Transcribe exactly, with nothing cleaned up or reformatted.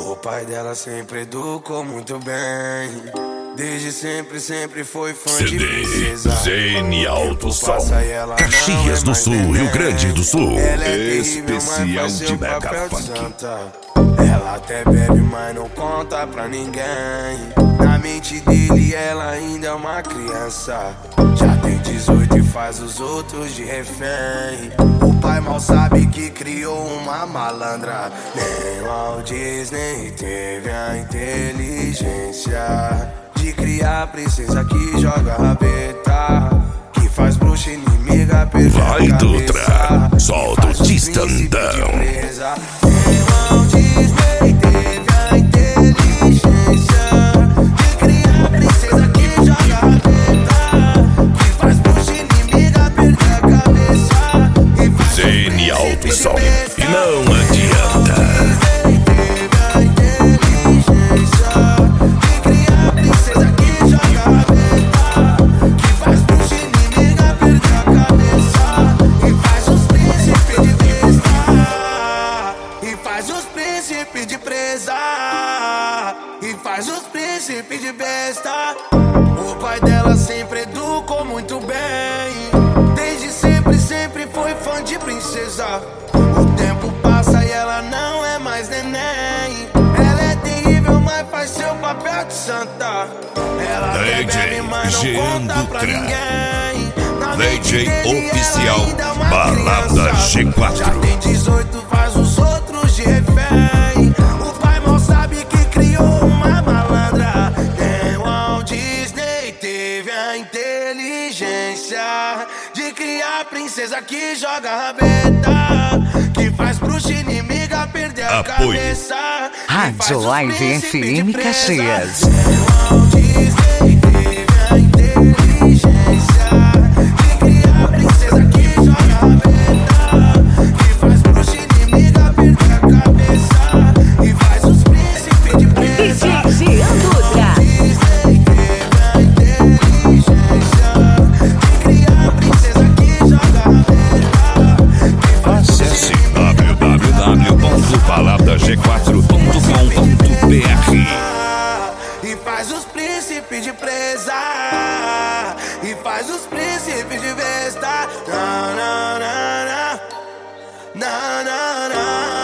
O pai dela sempre educou muito bem. Desde sempre, sempre foi fã C de D princesa. Zene Alto Som, Ela Caxias é do Sul, Rio neném. Grande do Sul. Ela é terrível, Especial mas faz de seu Mega papel de Funk. santa. Ela até bebe, mas não conta pra ninguém. Na mente dele ela ainda é uma criança. Já tem dezoito e faz os outros de refém. O pai mal sabe que criou uma malandra. Nem o Walt Disney teve a inteligência de criar princesa que joga rabeta, que faz bruxa inimiga perder Vai, a cabeça. Dutra, solta o distantão. Nem o Walt Disney teve a inteligência de criar princesa que joga rabeta, que faz bruxa inimiga perder a cabeça. Zene Alto Som, e não adianta. De presa e faz os príncipes de besta. O pai dela sempre educou muito bem. Desde sempre, sempre foi fã de princesa. O tempo passa e ela não é mais neném. Ela é terrível, mas faz seu papel de santa. Ela D J Jean Dutra, D J oficial Balada G quatro. Já tem dezoito, faz os outros de refém. O pai mal sabe que criou uma malandra. Nem o Walt Disney teve a inteligência de criar princesa que joga rabeta, que faz bruxa inimiga perder a Apoio. cabeça. Rádio Live F M Caxias. Nem o Walt Disney teve a inteligência de criar princesa que joga rabeta, que faz bruxa inimiga perder a cabeça e faz os príncipes de presa. D J Jean Dutra. Disney teve a inteligência de criar princesa que joga rabeta, que faz Acesse w w w ponto balada g quatro ponto com ponto b r e faz os príncipes de presa, e faz os príncipes de besta. Na, na, na, na, na, na, na.